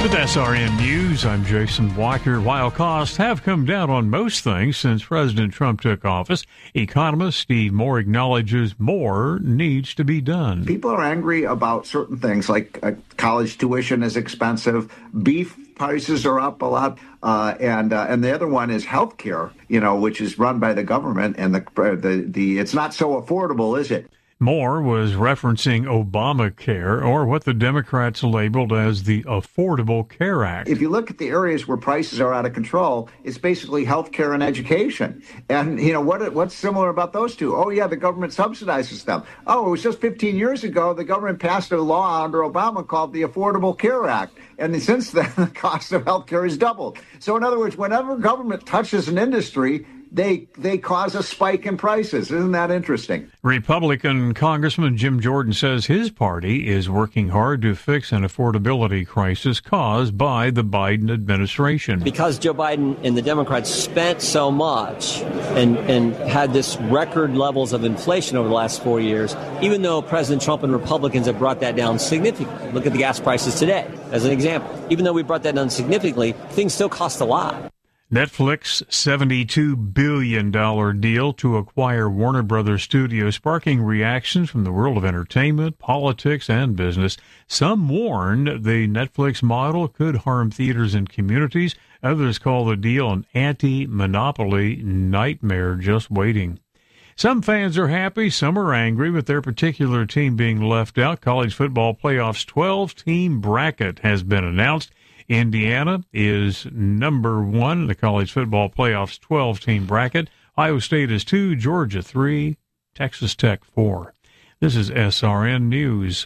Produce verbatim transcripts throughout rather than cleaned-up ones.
With S R N News, I'm Jason Walker. While costs have come down on most things since President Trump took office, economist Steve Moore acknowledges more needs to be done. People are angry about certain things, like uh, college tuition is expensive, beef prices are up a lot, uh, and uh, and the other one is health care, you know, which is run by the government, and the the, the it's not so affordable, is it? Moore was referencing Obamacare, or what the Democrats labeled as the Affordable Care Act. If you look at the areas where prices are out of control, it's basically health care and education. And, you know, what what's similar about those two? Oh, yeah, the government subsidizes them. Oh, it was just fifteen years ago, the government passed a law under Obama called the Affordable Care Act. And since then, the cost of health care has doubled. So, in other words, whenever government touches an industry, They they cause a spike in prices. Isn't that interesting? Republican Congressman Jim Jordan says his party is working hard to fix an affordability crisis caused by the Biden administration. Because Joe Biden and the Democrats spent so much and, and had this record levels of inflation over the last four years, even though President Trump and Republicans have brought that down significantly. Look at the gas prices today, as an example. Even though we brought that down significantly, things still cost a lot. Netflix seventy-two billion dollars deal to acquire Warner Brothers Studios, sparking reactions from the world of entertainment, politics, and business. Some warned the Netflix model could harm theaters and communities. Others call the deal an anti-monopoly nightmare just waiting. Some fans are happy, some are angry with their particular team being left out. College football playoffs twelve-team bracket has been announced. Indiana is number one in the college football playoffs twelve-team bracket. Iowa State is two, Georgia three, Texas Tech four. This is S R N News.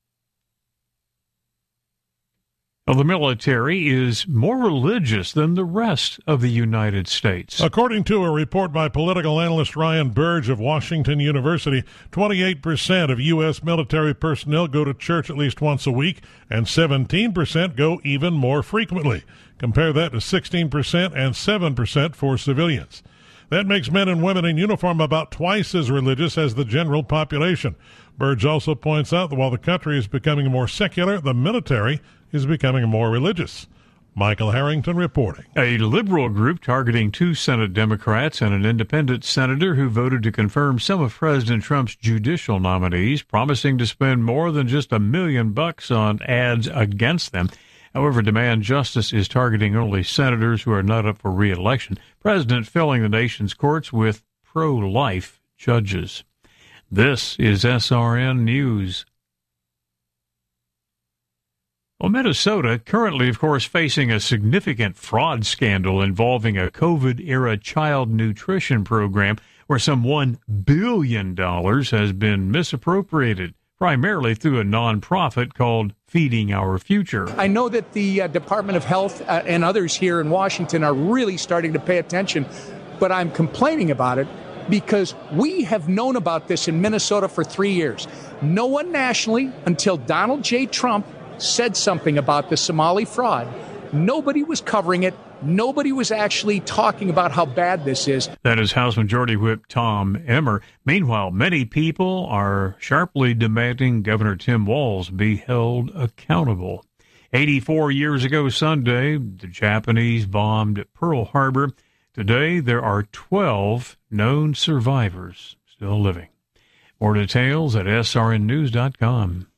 Well, the military is more religious than the rest of the United States. According to a report by political analyst Ryan Burge of Washington University, twenty-eight percent of U S military personnel go to church at least once a week, and seventeen percent go even more frequently. Compare that to sixteen percent and seven percent for civilians. That makes men and women in uniform about twice as religious as the general population. Burge also points out that while the country is becoming more secular, the military is becoming more religious. Michael Harrington reporting. A liberal group targeting two Senate Democrats and an independent senator who voted to confirm some of President Trump's judicial nominees, promising to spend more than just a million bucks on ads against them. However, Demand Justice is targeting only senators who are not up for re-election. President filling the nation's courts with pro-life judges. This is S R N News. Well, Minnesota currently, of course, facing a significant fraud scandal involving a COVID-era child nutrition program where some one billion dollars has been misappropriated, primarily through a nonprofit called Feeding Our Future. I know that the uh, Department of Health uh, and others here in Washington are really starting to pay attention, but I'm complaining about it because we have known about this in Minnesota for three years. No one nationally, until Donald J. Trump said something about the Somali fraud. Nobody was covering it. Nobody was actually talking about how bad this is. That is House Majority Whip Tom Emmer. Meanwhile, many people are sharply demanding Governor Tim Walz be held accountable. eighty-four years ago Sunday, the Japanese bombed Pearl Harbor. Today, there are twelve known survivors still living. More details at S R N news dot com.